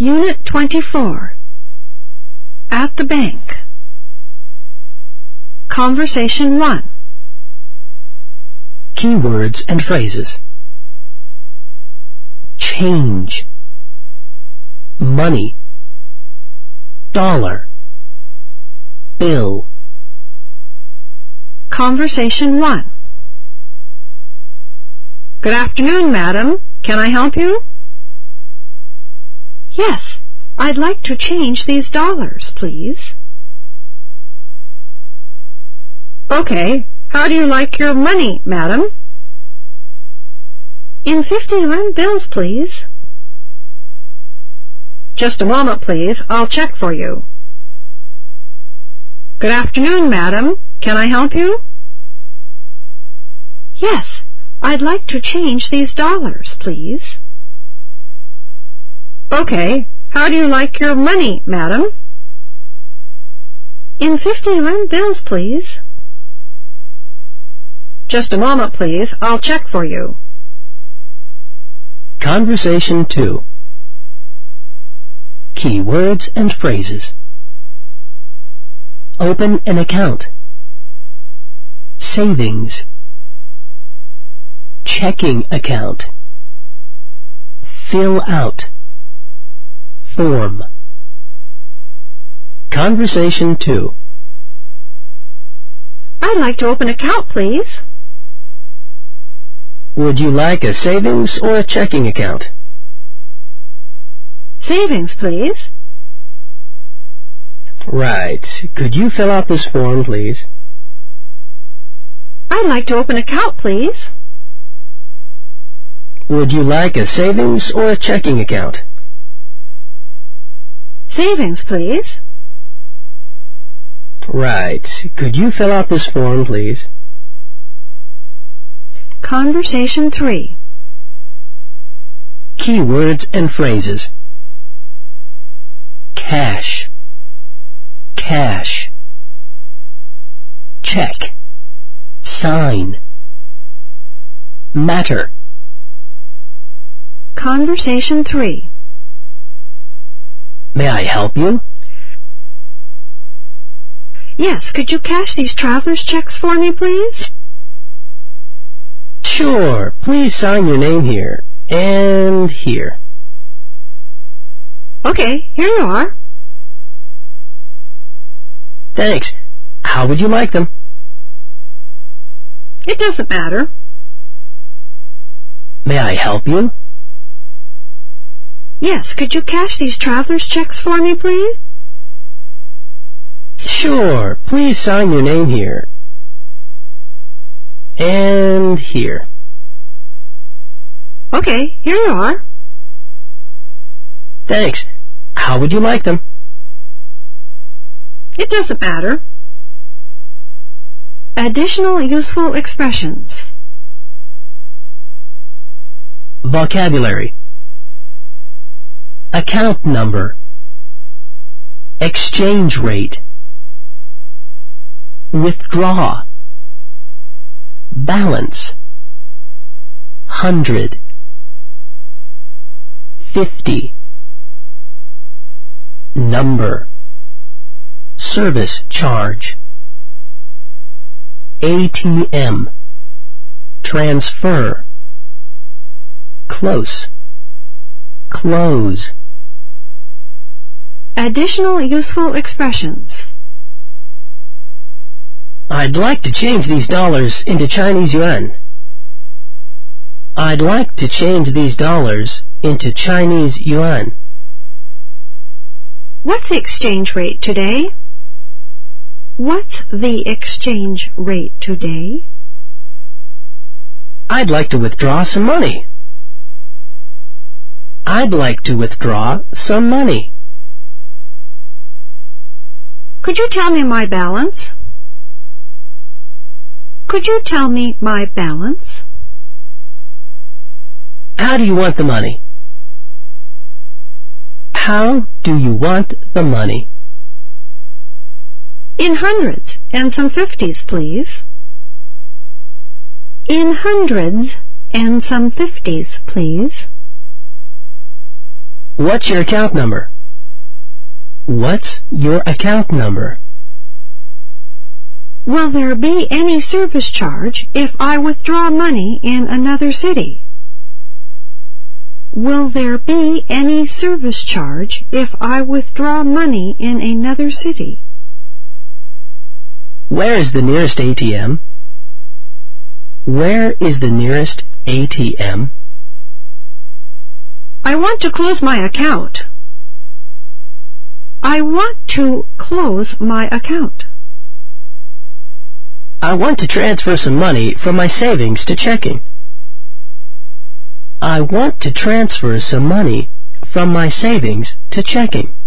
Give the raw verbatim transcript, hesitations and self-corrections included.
Unit twenty-four. At the bank. Conversation one. Keywords and phrases. Change. Money. Dollar. Bill. Conversation one. Good afternoon, madam. Can I help you? Yes, I'd like to change these dollars, please. Okay, how do you like your money, madam? In fifty-one bills, please. Just a moment, please. I'll check for you. Good afternoon, madam. Can I help you? Yes, I'd like to change these dollars, please. Okay, how do you like your money, madam? In fifty-one bills, please. Just a moment, please. I'll check for you. Conversation two. Keywords and phrases. Open an account. Savings. Checking account. Fill out. Form. Conversation two. I'd like to open an account, please. Would you like a savings or a checking account? Savings, please. Right. Could you fill out this form, please? I'd like to open an account, please. Would you like a savings or a checking account? Savings, please. Right. Could you fill out this form, please? Conversation three. Keywords and phrases. Cash. Cash. Check. Sign. Matter. Conversation three. May I help you? Yes, could you cash these traveler's checks for me, please? Sure. Please sign your name here and here. Okay, here you are. Thanks. How would you like them? It doesn't matter. May I help you? Yes, could you cash these traveler's checks for me, please? Sure. Please sign your name here and here. Okay, here you are. Thanks. How would you like them? It doesn't matter. Additional useful expressions. Vocabulary. Account number. Exchange rate. Withdraw. Balance. Hundred. Fifty. Number. Service charge. A T M. Transfer. Close. Close. Additional useful expressions. I'd like to change these dollars into Chinese yuan. I'd like to change these dollars into Chinese yuan. What's the exchange rate today? What's the exchange rate today? I'd like to withdraw some money. I'd like to withdraw some money. Could you tell me my balance? Could you tell me my balance? How do you want the money? How do you want the money? In hundreds and some fifties, please. In hundreds and some fifties, please. What's your account number? What's your account number? Will there be any service charge if I withdraw money in another city? Will there be any service charge if I withdraw money in another city? Where is the nearest A T M? Where is the nearest A T M? I want to close my account. I want to close my account. I want to transfer some money from my savings to checking. I want to transfer some money from my savings to checking.